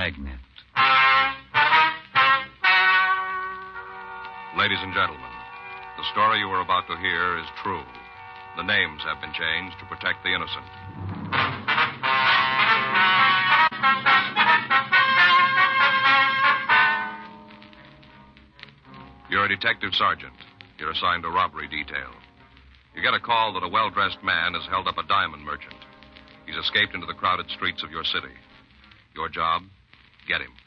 Dragnet. Ladies and gentlemen, the story you are about to hear is true. The names have been changed to protect the innocent. You're a detective sergeant. You're assigned to robbery detail. You get a call that a well-dressed man has held up a diamond merchant. He's escaped into the crowded streets of your city. Your job? Get him.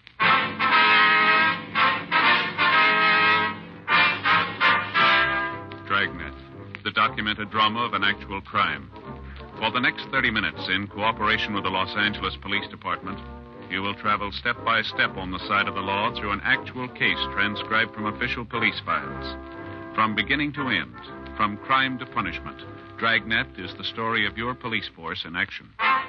Dragnet, the documented drama of an actual crime. For the next 30 minutes, in cooperation with the Los Angeles Police Department, you will travel step by step on the side of the law through an actual case transcribed from official police files. From beginning to end, from crime to punishment, Dragnet is the story of your police force in action.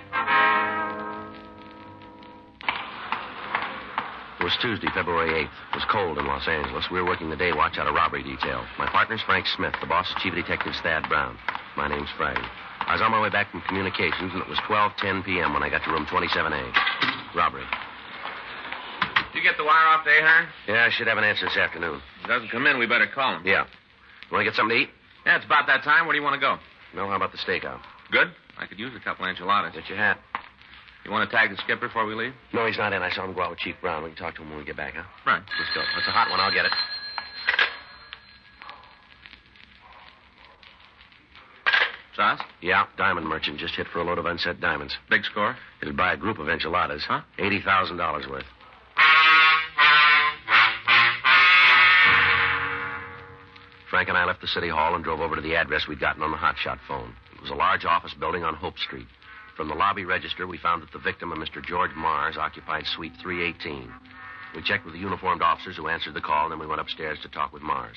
It was Tuesday, February 8th. It was cold in Los Angeles. We were working the day watch out of robbery detail. My partner's Frank Smith. The boss is Chief Detective Thad Brown. My name's Friday. I was on my way back from communications, and it was 12:10 p.m. when I got to room 27A. Robbery. Did you get the wire off to Ahern? Yeah, I should have an answer this afternoon. If he doesn't come in, we better call him. Yeah. You want to get something to eat? Yeah, it's about that time. Where do you want to go? No, how about the stakeout? Good. I could use a couple enchiladas. Get your hat. You want to tag the skipper before we leave? No, he's not in. I saw him go out with Chief Brown. We can talk to him when we get back, huh? Right. Let's go. It's a hot one. I'll get it. Sauce? Yeah, diamond merchant just hit for a load of unset diamonds. Big score? It'd buy a group of enchiladas. Huh? $80,000 worth. Frank and I left the city hall and drove over to the address we'd gotten on the hotshot phone. It was a large office building on Hope Street. From the lobby register, we found that the victim, a Mr. George Mars, occupied suite 318. We checked with the uniformed officers who answered the call, and then we went upstairs to talk with Mars.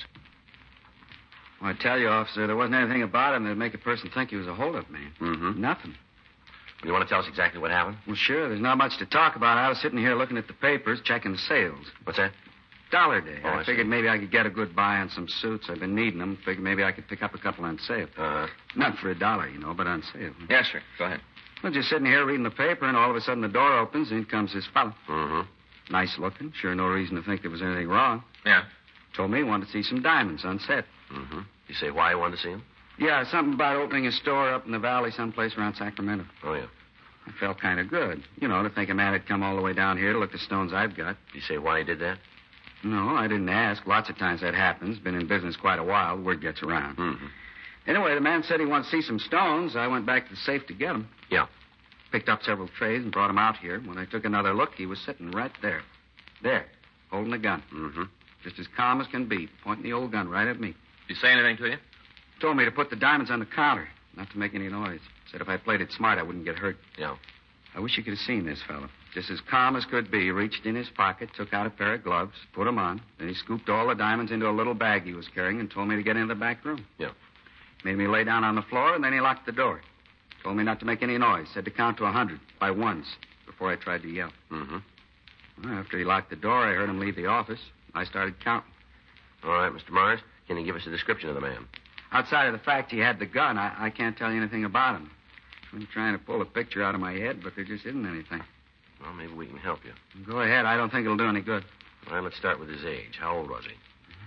Well, I tell you, officer, there wasn't anything about him that'd make a person think he was a hold-up man. Mm-hmm. Nothing. You want to tell us exactly what happened? Well, sure. There's not much to talk about. I was sitting here looking at the papers, checking the sales. What's that? Dollar Day. Oh, I figured maybe I could get a good buy on some suits. I've been needing them. Figured maybe I could pick up a couple on sale. Uh-huh. Not for $1, you know, but on sale. Yes, sir. Go ahead. Well, just sitting here reading the paper, and all of a sudden the door opens, and in comes this fellow. Mm-hmm. Nice looking. Sure no reason to think there was anything wrong. Yeah. Told me he wanted to see some diamonds on set. Mm-hmm. You say why you wanted to see him? Yeah, something about opening a store up in the valley someplace around Sacramento. Oh, yeah. I felt kind of good. You know, to think a man had come all the way down here to look at the stones I've got. You say why he did that? No, I didn't ask. Lots of times that happens. Been in business quite a while. Word gets around. Mm-hmm. Anyway, the man said he wanted to see some stones. I went back to the safe to get them. Yeah. Picked up several trays and brought them out here. When I took another look, he was sitting right there. There, holding a gun. Mm-hmm. Just as calm as can be, pointing the old gun right at me. Did he say anything to you? Told me to put the diamonds on the counter, not to make any noise. Said if I played it smart, I wouldn't get hurt. Yeah. I wish you could have seen this fellow. Just as calm as could be, reached in his pocket, took out a pair of gloves, put them on. Then he scooped all the diamonds into a little bag he was carrying and told me to get into the back room. Yeah. Made me lay down on the floor, and then he locked the door. Told me not to make any noise. Said to count to 100 by ones before I tried to yell. Mm-hmm. Well, after he locked the door, I heard him leave the office. I started counting. All right, Mr. Mars, can you give us a description of the man? Outside of the fact he had the gun, I can't tell you anything about him. I'm trying to pull a picture out of my head, but there just isn't anything. Well, maybe we can help you. Go ahead. I don't think it'll do any good. All right, let's start with his age. How old was he?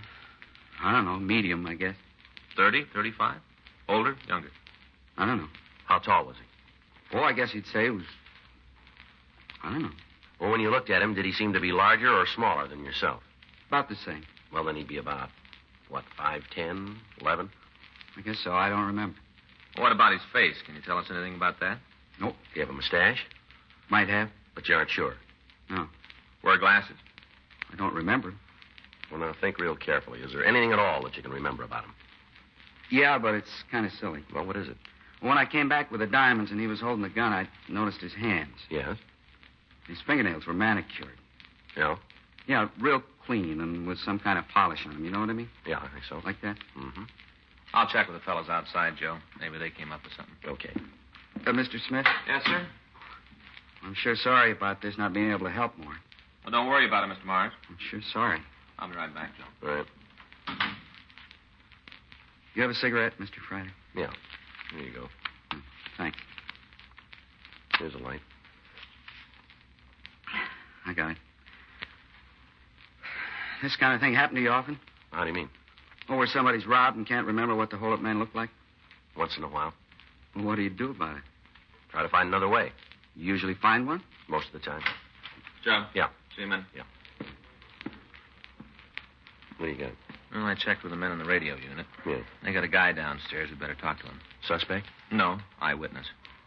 I don't know. Medium, I guess. 30, 35? Older, younger? I don't know. How tall was he? Oh, I guess you'd say he was... I don't know. Well, when you looked at him, did he seem to be larger or smaller than yourself? About the same. Well, then he'd be about, 5'10", 11? I guess so. I don't remember. What about his face? Can you tell us anything about that? Nope. Do you have a mustache? Might have. But you aren't sure. No. Wear glasses? I don't remember. Well, now, think real carefully. Is there anything at all that you can remember about him? Yeah, but it's kind of silly. Well, what is it? When I came back with the diamonds and he was holding the gun, I noticed his hands. Yes? His fingernails were manicured. Yeah? Yeah, real clean and with some kind of polish on them. You know what I mean? Yeah, I think so. Like that? Mm-hmm. I'll check with the fellows outside, Joe. Maybe they came up with something. Okay. Mr. Smith? Yes, sir? I'm sure sorry about this not being able to help more. Well, don't worry about it, Mr. Mars. I'm sure sorry. I'll be right back, Joe. All right. You have a cigarette, Mr. Friday? Yeah. Here you go. Thanks. Here's a light. I guy. This kind of thing happen to you often? How do you mean? Oh, where somebody's robbed and can't remember what the hold-up man looked like? Once in a while. Well, what do you do about it? Try to find another way. You usually find one? Most of the time. Joe? Yeah. See you, man? Yeah. What do you got? Well, I checked with the men in the radio unit. Yeah. They got a guy downstairs. We better talk to him. Suspect? No, eyewitness.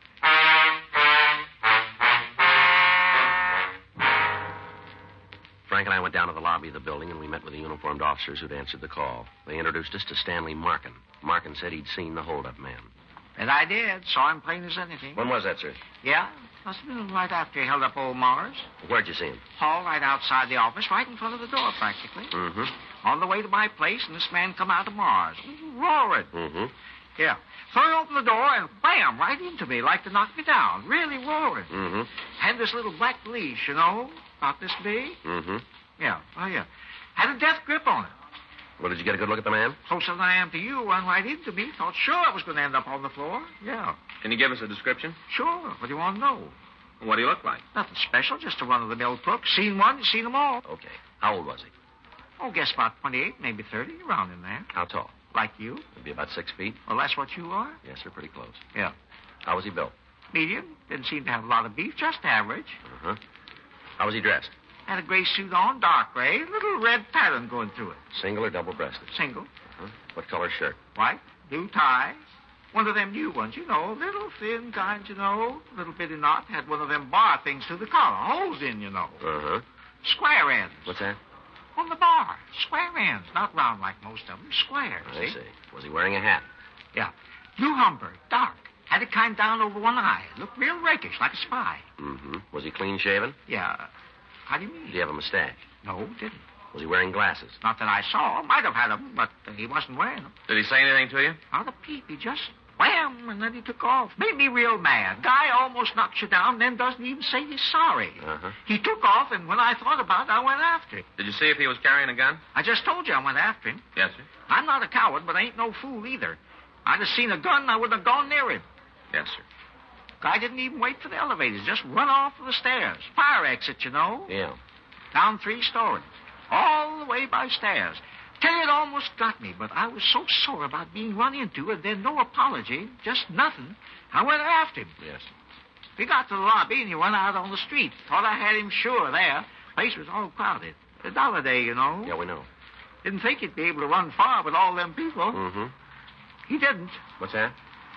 Frank and I went down to the lobby of the building, and we met with the uniformed officers who'd answered the call. They introduced us to Stanley Markin. Markin said he'd seen the hold-up man. And I did. Saw him plain as anything. When was that, sir? Yeah? Must have been right after he held up old Mars. Where'd you see him? Hall right outside the office, right in front of the door, practically. Mm-hmm. On the way to my place, and this man come out of Mars. Roaring. Mm-hmm. Yeah. Threw open the door and wham, right into me, like to knock me down. Really roaring. Mm-hmm. Had this little black leash, you know, about this big. Mm-hmm. Yeah. Oh, yeah. Had a death grip on it. Well, did you get a good look at the man? Closer than I am to you, run right into me. Thought sure I was going to end up on the floor. Yeah. Can you give us a description? Sure. What do you want to know? What do you look like? Nothing special, just a run-of-the-mill crook. Seen one, you seen them all. Okay. How old was he? Oh, guess about 28, maybe 30, around in there. How tall? Like you. Maybe about 6 feet. Well, that's what you are? Yes, sir, pretty close. Yeah. How was he built? Medium. Didn't seem to have a lot of beef, just average. Uh-huh. How was he dressed? Had a gray suit on, dark gray, little red pattern going through it. Single or double-breasted? Single. Uh-huh. What color shirt? White, blue tie. One of them new ones, you know, little thin kind, you know, little bitty knot. Had one of them bar things through the collar, holes in, you know. Uh-huh. Square ends. What's that? On the bar. Square ends, not round like most of them. Square. I see. Was he wearing a hat? Yeah. Blue Humber, dark. Had it kind down over one eye. Looked real rakish, like a spy. Mm-hmm. Was he clean-shaven? Yeah. How do you mean? Did he have a mustache? No, didn't. Was he wearing glasses? Not that I saw. Might have had them, but he wasn't wearing them. Did he say anything to you? Not a peep. He just wham, and then he took off. Made me real mad. Guy almost knocks you down, then doesn't even say he's sorry. Uh-huh. He took off, and when I thought about it, I went after him. Did you see if he was carrying a gun? I just told you I went after him. Yes, sir. I'm not a coward, but I ain't no fool either. I'd have seen a gun, I wouldn't have gone near him. Yes, sir. Guy didn't even wait for the elevators. Just run off the stairs. Fire exit, you know. Yeah. Down 3 stories. All the way by stairs. Tell you, it almost got me, but I was so sore about being run into, and then no apology, just nothing. I went after him. Yes. We got to the lobby, and he went out on the street. Thought I had him sure there. Place was all crowded. A dollar day, you know. Yeah, we know. Didn't think he'd be able to run far with all them people. Mm-hmm. He didn't. What's that?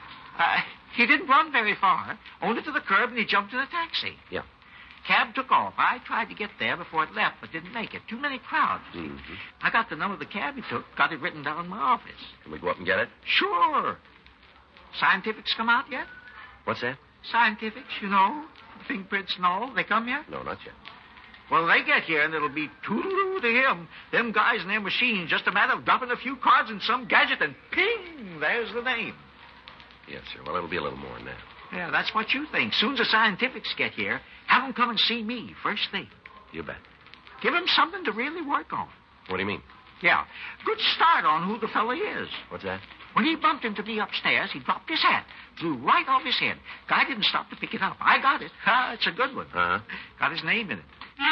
He didn't run very far. Only to the curb, and he jumped in a taxi. Yeah. Cab took off. I tried to get there before it left, but didn't make it. Too many crowds. Mm-hmm. I got the number of the cab he took, got it written down in my office. Can we go up and get it? Sure. Scientifics come out yet? What's that? Scientifics, you know, fingerprints and all. They come yet? No, not yet. Well, they get here, and it'll be toodaloo to him. Them guys and their machines, just a matter of dropping a few cards in some gadget, and ping, there's the name. Yes, sir. Well, it'll be a little more than that. Yeah, that's what you think. Soon as the scientifics get here, have them come and see me first thing. You bet. Give them something to really work on. What do you mean? Yeah, good start on who the fella is. What's that? When he bumped into me upstairs, he dropped his hat, blew right off his head. Guy didn't stop to pick it up. I got it. It's a good one. Uh-huh. Got his name in it.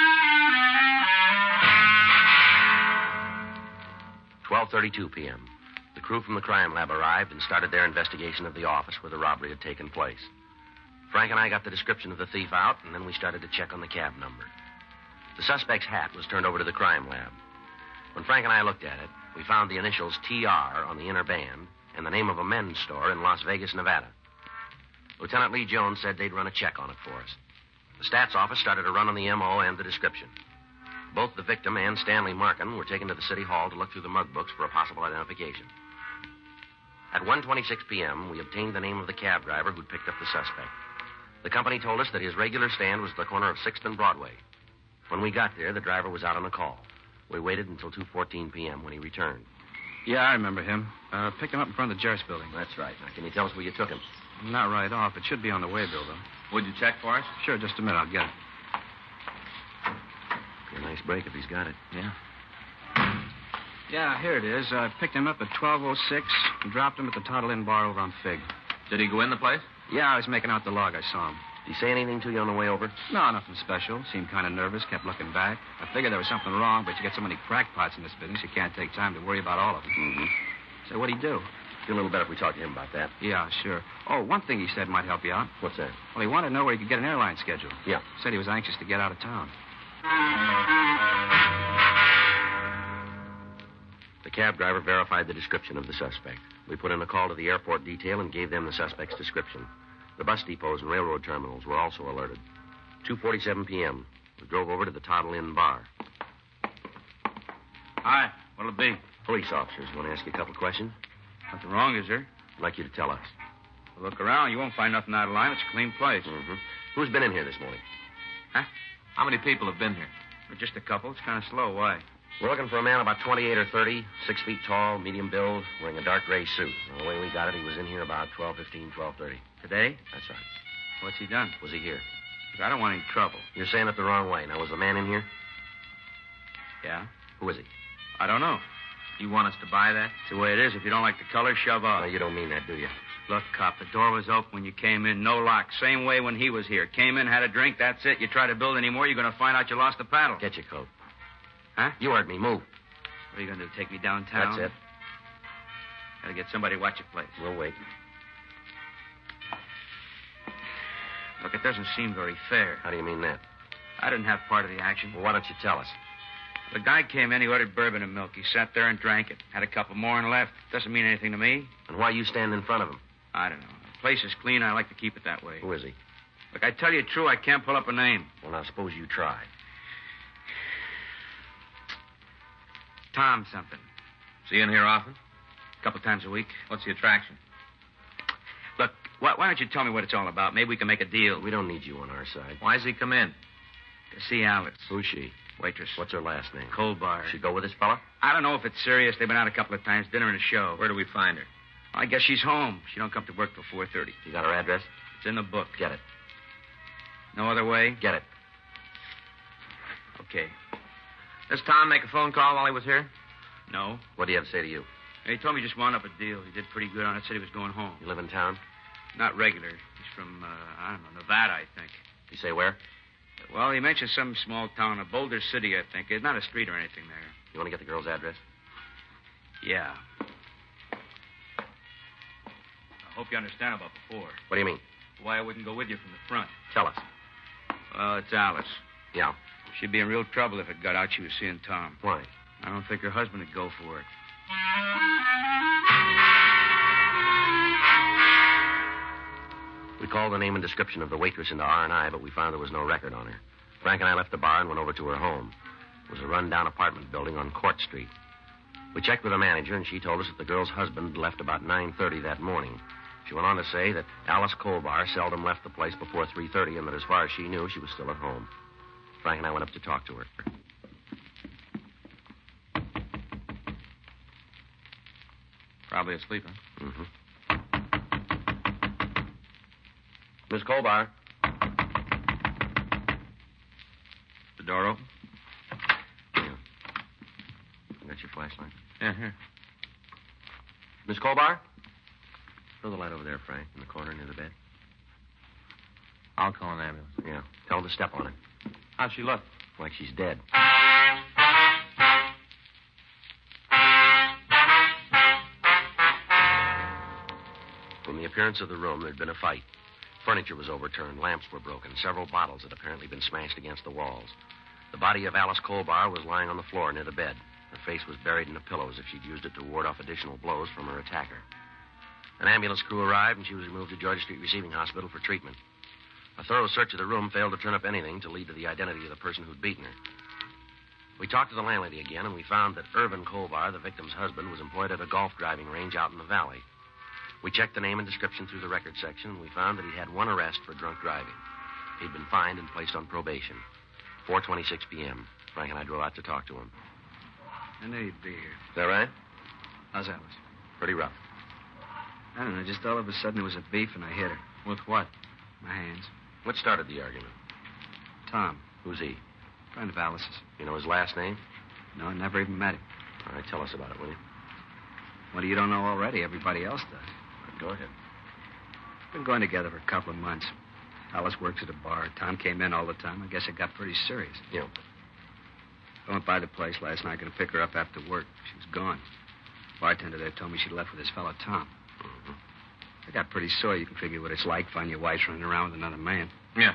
12:32 p.m. The crew from the crime lab arrived and started their investigation of the office where the robbery had taken place. Frank and I got the description of the thief out, and then we started to check on the cab number. The suspect's hat was turned over to the crime lab. When Frank and I looked at it, we found the initials TR on the inner band and the name of a men's store in Las Vegas, Nevada. Lieutenant Lee Jones said they'd run a check on it for us. The stats office started a run on the M.O. and the description. Both the victim and Stanley Markin were taken to the city hall to look through the mug books for a possible identification. At 1:26 p.m., we obtained the name of the cab driver who'd picked up the suspect. The company told us that his regular stand was at the corner of 6th and Broadway. When we got there, the driver was out on a call. We waited until 2:14 p.m. when he returned. Yeah, I remember him. Picked him up in front of the Jarris building. That's right. Now, can you tell us where you took him? Not right off. It should be on the way, Bill, though. Would you check for us? Sure, just a minute. I'll get it. Be a nice break if he's got it. Yeah. Yeah, here it is. I picked him up at 12:06 and dropped him at the Toddle Inn bar over on Fig. Did he go in the place? Yeah, I was making out the log. I saw him. Did he say anything to you on the way over? No, nothing special. Seemed kind of nervous, kept looking back. I figured there was something wrong, but you get so many crackpots in this business, you can't take time to worry about all of them. Mm-hmm. So what'd he do? Feel a little better if we talk to him about that. Yeah, sure. Oh, one thing he said might help you out. What's that? Well, he wanted to know where he could get an airline schedule. Yeah. Said he was anxious to get out of town. The cab driver verified the description of the suspect. We put in a call to the airport detail and gave them the suspect's description. The bus depots and railroad terminals were also alerted. 2:47 p.m. We drove over to the Toddle Inn bar. Hi. What'll it be? Police officers want to ask you a couple of questions. Nothing wrong, is there? I'd like you to tell us. Look around. You won't find nothing out of line. It's a clean place. Mm-hmm. Who's been in here this morning? Huh? How many people have been here? Just a couple. It's kind of slow. Why? We're looking for a man about 28 or 30, 6 feet tall, medium build, wearing a dark gray suit. Now, the way we got it, he was in here about 12:15, 12:30. Today? That's right. What's he done? Was he here? I don't want any trouble. You're saying it the wrong way. Now, was the man in here? Yeah? Who is he? I don't know. You want us to buy that? It's the way it is. If you don't like the color, shove off. No, you don't mean that, do you? Look, cop, the door was open when you came in. No lock. Same way when he was here. Came in, had a drink, that's it. You try to build any more, you're going to find out you lost the paddle. Get your coat. Huh? You heard me. Move. What are you going to do, take me downtown? That's it. Got to get somebody to watch your place. We'll wait. Look, it doesn't seem very fair. How do you mean that? I didn't have part of the action. Well, why don't you tell us? The guy came in, he ordered bourbon and milk. He sat there and drank it. Had a couple more and left. Doesn't mean anything to me. And why you stand in front of him? I don't know. The place is clean. I like to keep it that way. Who is he? Look, I tell you true, I can't pull up a name. Well, now, suppose you try. Tom something. Is he in here often? A couple times a week. What's the attraction? Look, why don't you tell me what it's all about? Maybe we can make a deal. We don't need you on our side. Why's he come in? To see Alice. Who's she? Waitress. What's her last name? Colbar. She go with this fella? I don't know if it's serious. They've been out a couple of times, dinner and a show. Where do we find her? I guess she's home. She don't come to work till 4:30. You got her address? It's in the book. Get it. No other way? Get it. Okay. Does Tom make a phone call while he was here? No. What do you have to say to you? He told me he just wound up a deal. He did pretty good on it. Said he was going home. You live in town? Not regular. He's from, I don't know, Nevada, I think. You say where? Well, he mentioned some small town, a Boulder City, I think. It's not a street or anything there. You want to get the girl's address? Yeah. I hope you understand about before. What do you mean? Why I wouldn't go with you from the front. Tell us. Well, it's Alice. Yeah. She'd be in real trouble if it got out she was seeing Tom. Why? I don't think her husband would go for it. We called the name and description of the waitress into R&I, but we found there was no record on her. Frank and I left the bar and went over to her home. It was a run-down apartment building on Court Street. We checked with the manager, and she told us that the girl's husband left about 9:30 that morning. She went on to say that Alice Colbar seldom left the place before 3:30, and that as far as she knew, she was still at home. Frank and I went up to talk to her. Probably asleep, huh? Mm-hmm. Miss Colbar. The door open? Yeah. You got your flashlight? Yeah, here. Miss Colbar? Throw the light over there, Frank, in the corner near the bed. I'll call an ambulance. Yeah. Tell her to step on it. How's she look? Like she's dead. From the appearance of the room, there'd been a fight. Furniture was overturned, lamps were broken, several bottles had apparently been smashed against the walls. The body of Alice Colbar was lying on the floor near the bed. Her face was buried in a pillow as if she'd used it to ward off additional blows from her attacker. An ambulance crew arrived, and she was removed to Georgia Street Receiving Hospital for treatment. A thorough search of the room failed to turn up anything to lead to the identity of the person who'd beaten her. We talked to the landlady again, and we found that Irvin Colbar, the victim's husband, was employed at a golf driving range out in the valley. We checked the name and description through the record section, and we found that he'd had one arrest for drunk driving. He'd been fined and placed on probation. 4:26 p.m. Frank and I drove out to talk to him. I knew you'd be here. Is that right? How's Alice? Pretty rough. I don't know. Just all of a sudden there was a beef, and I hit her. With what? My hands. What started the argument? Tom. Who's he? Friend of Alice's. You know his last name? No, I never even met him. All right, tell us about it, will you? What you don't know already? Everybody else does. Go ahead. Been going together for a couple of months. Alice works at a bar. Tom came in all the time. I guess it got pretty serious. Yeah. I went by the place last night, going to pick her up after work. She was gone. Bartender there told me she'd left with his fellow Tom. Mm-hmm. I got pretty sore. You can figure what it's like finding your wife's running around with another man. Yeah.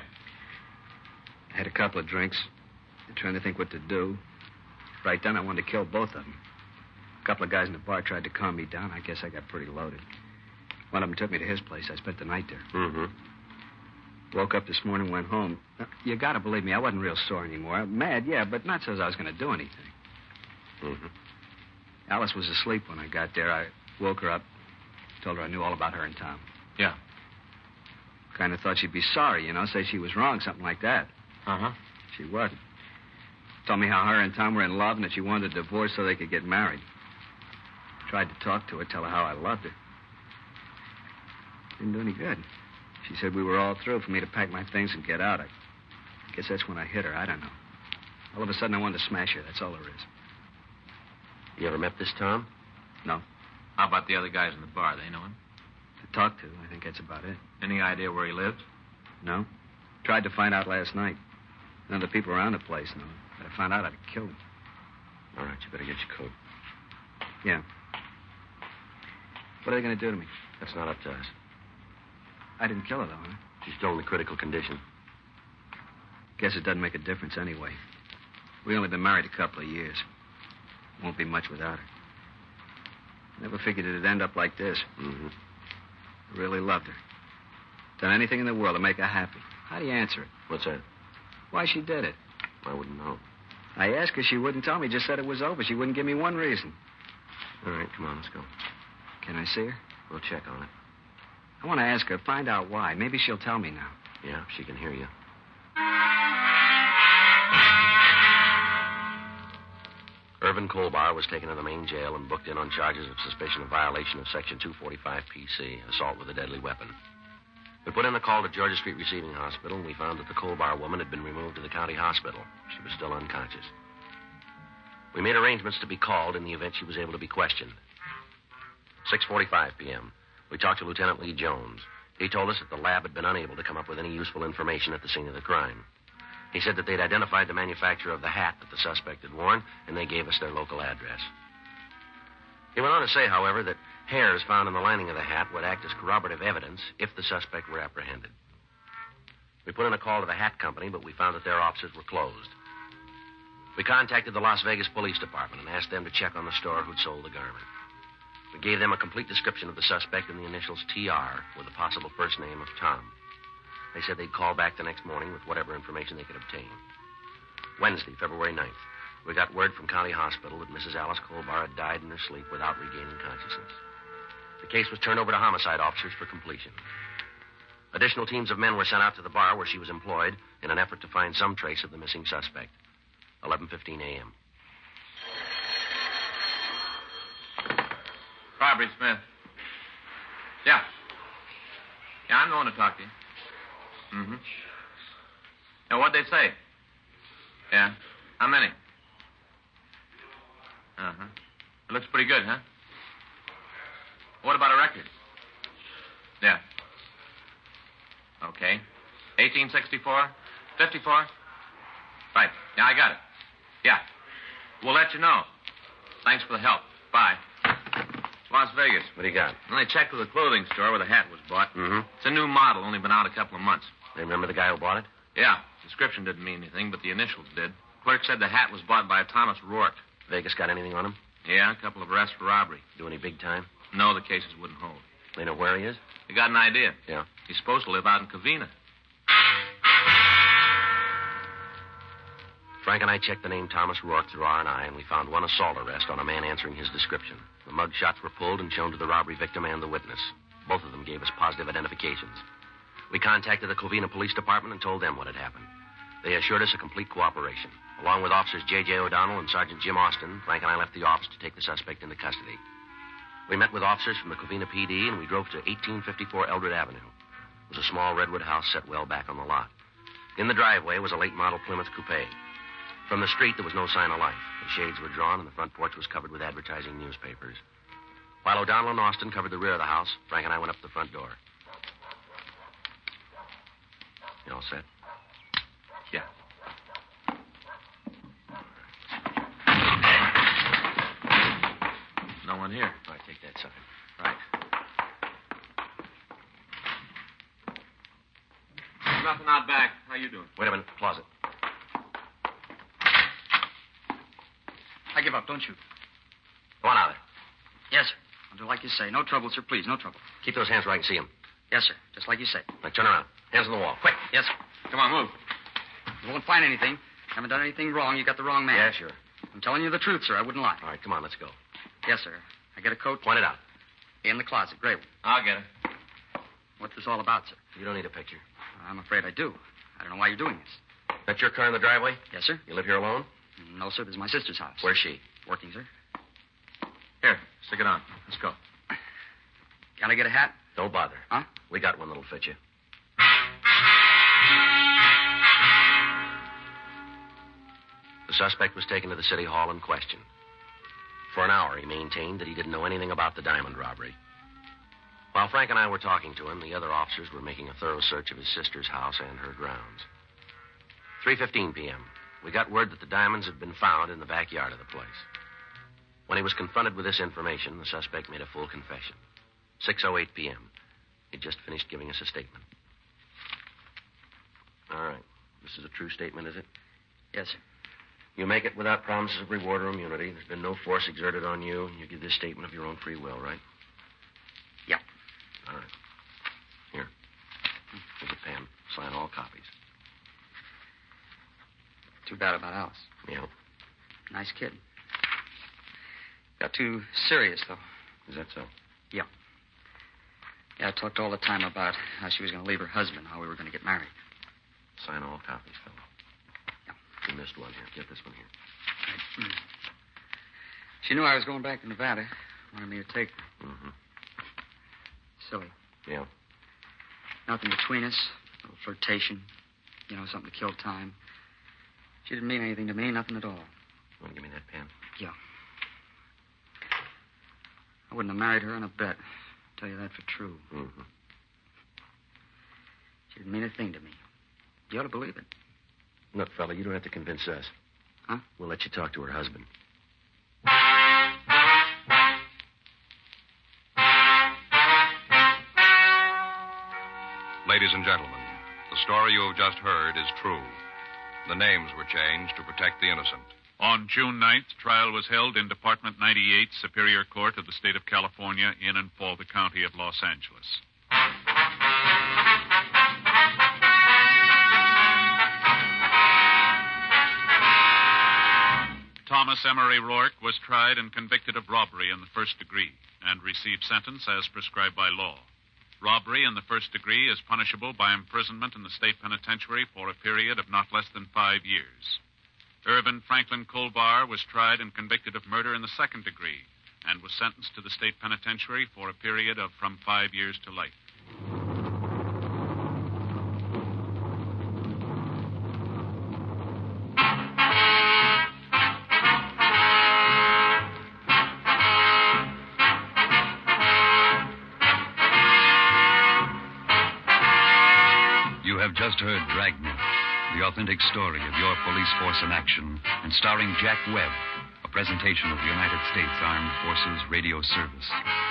I had a couple of drinks. Trying to think what to do. Right then, I wanted to kill both of them. A couple of guys in the bar tried to calm me down. I guess I got pretty loaded. One of them took me to his place. I spent the night there. Mm-hmm. Woke up this morning, went home. You got to believe me, I wasn't real sore anymore. Mad, yeah, but not so I was going to do anything. Mm-hmm. Alice was asleep when I got there. I woke her up, told her I knew all about her and Tom. Yeah. Kind of thought she'd be sorry, say she was wrong, something like that. Uh-huh. She wasn't. Told me how her and Tom were in love and that she wanted a divorce so they could get married. Tried to talk to her, tell her how I loved her. Didn't do any good. She said we were all through, for me to pack my things and get out. I guess that's when I hit her. I don't know. All of a sudden, I wanted to smash her. That's all there is. You ever met this Tom? No. How about the other guys in the bar? They know him? To talk to, I think that's about it. Any idea where he lives? No. Tried to find out last night. None of the people around the place know. But I found out I'd have killed him. All right, you better get your coat. Yeah. What are they going to do to me? That's not up to us. I didn't kill her, though, huh? She's still in critical condition. Guess it doesn't make a difference anyway. We only been married a couple of years. Won't be much without her. Never figured it'd end up like this. Mm-hmm. I really loved her. Done anything in the world to make her happy. How do you answer it? What's that? Why she did it. I wouldn't know. I asked her. She wouldn't tell me. Just said it was over. She wouldn't give me one reason. All right, come on, let's go. Can I see her? We'll check on it. I want to ask her, find out why. Maybe she'll tell me now. Yeah, she can hear you. Irvin Colbar was taken to the main jail and booked in on charges of suspicion of violation of Section 245 PC, assault with a deadly weapon. We put in a call to Georgia Street Receiving Hospital, and we found that the Colbar woman had been removed to the county hospital. She was still unconscious. We made arrangements to be called in the event she was able to be questioned. 6:45 p.m. We talked to Lieutenant Lee Jones. He told us that the lab had been unable to come up with any useful information at the scene of the crime. He said that they'd identified the manufacturer of the hat that the suspect had worn, and they gave us their local address. He went on to say, however, that hairs found in the lining of the hat would act as corroborative evidence if the suspect were apprehended. We put in a call to the hat company, but we found that their offices were closed. We contacted the Las Vegas Police Department and asked them to check on the store who'd sold the garment. We gave them a complete description of the suspect and the initials TR with the possible first name of Tom. They said they'd call back the next morning with whatever information they could obtain. Wednesday, February 9th, we got word from County Hospital that Mrs. Alice Colbar had died in her sleep without regaining consciousness. The case was turned over to homicide officers for completion. Additional teams of men were sent out to the bar where she was employed in an effort to find some trace of the missing suspect. 11:15 a.m. Barbary Smith. Yeah. Yeah, I'm the one to talk to you. Mm-hmm. Now, what'd they say? Yeah. How many? Uh-huh. It looks pretty good, huh? What about a record? Yeah. Okay. 1864? 54? Right. Yeah, I got it. Yeah. We'll let you know. Thanks for the help. Bye. Las Vegas. What do you got? Well, I checked with the clothing store where the hat was bought. Mm-hmm. It's a new model, only been out a couple of months. They remember the guy who bought it? Yeah. Description didn't mean anything, but the initials did. Clerk said the hat was bought by a Thomas Rourke. Vegas got anything on him? Yeah, a couple of arrests for robbery. Do any big time? No, the cases wouldn't hold. They know where he is? They got an idea. Yeah. He's supposed to live out in Covina. Frank and I checked the name Thomas Rourke through R&I, and we found one assault arrest on a man answering his description. The mug shots were pulled and shown to the robbery victim and the witness. Both of them gave us positive identifications. We contacted the Covina Police Department and told them what had happened. They assured us a complete cooperation. Along with Officers J.J. O'Donnell and Sergeant Jim Austin, Frank and I left the office to take the suspect into custody. We met with officers from the Covina PD, and we drove to 1854 Eldred Avenue. It was a small redwood house set well back on the lot. In the driveway was a late-model Plymouth coupe. From the street, there was no sign of life. The shades were drawn, and the front porch was covered with advertising newspapers. While O'Donnell and Austin covered the rear of the house, Frank and I went up to the front door. You all set? Yeah. No one here. All right, take that, sucker. Right. Nothing out back. How you doing? Wait a minute. Closet. I give up, don't you? Go on out there. Yes, sir. I'll do like you say. No trouble, sir, please. No trouble. Keep those hands where I can see them. Yes, sir. Just like you say. Now, turn around. Hands on the wall. Quick. Yes, sir. Come on, move. You won't find anything. Haven't done anything wrong. You got the wrong man. Yeah, sure. I'm telling you the truth, sir. I wouldn't lie. All right, come on. Let's go. Yes, sir. I get a coat Point it out. in the closet. Gray one. I'll get it. What's this all about, sir? You don't need a picture. I'm afraid I do. I don't know why you're doing this. That's your car in the driveway? Yes, sir. You live here alone? No, sir. This is my sister's house. Where's she? Working, sir. Here, stick it on. Let's go. Can I get a hat? Don't bother. Huh? We got one that'll fit you. The suspect was taken to the city hall and questioned. For an hour, he maintained that he didn't know anything about the diamond robbery. While Frank and I were talking to him, the other officers were making a thorough search of his sister's house and her grounds. 3:15 p.m. We got word that the diamonds had been found in the backyard of the place. When he was confronted with this information, the suspect made a full confession. 6:08 p.m. He'd just finished giving us a statement. All right. This is a true statement, is it? Yes, sir. You make it without promises of reward or immunity. There's been no force exerted on you, and you give this statement of your own free will, right? Yeah. All right. Here. Here's a pen. Sign all copies. Too bad about Alice. Yeah. Nice kid. Got too serious, though. Is that so? Yeah. Yeah, I talked all the time about how she was going to leave her husband, how we were going to get married. Sign all copies, fellow. Yeah. You missed one here. Get this one here. She knew I was going back to Nevada. Wanted me to take her. Mm-hmm. Silly. Yeah. Nothing between us. A little flirtation. You know, something to kill time. She didn't mean anything to me, nothing at all. You want to give me that pen? Yeah. I wouldn't have married her on a bet. Tell you that for true. Mm-hmm. She didn't mean a thing to me. You ought to believe it. Look, fella, you don't have to convince us. Huh? We'll let you talk to her husband. Ladies and gentlemen, the story you have just heard is true. The names were changed to protect the innocent. On June 9th, trial was held in Department 98, Superior Court of the State of California, in and for the County of Los Angeles. Thomas Emery Rourke was tried and convicted of robbery in the first degree and received sentence as prescribed by law. Robbery in the first degree is punishable by imprisonment in the state penitentiary for a period of not less than 5 years. Irvin Franklin Colbar was tried and convicted of murder in the second degree and was sentenced to the state penitentiary for a period of from 5 years to life. You have just heard Dragnet, the authentic story of your police force in action, and starring Jack Webb, a presentation of the United States Armed Forces Radio Service.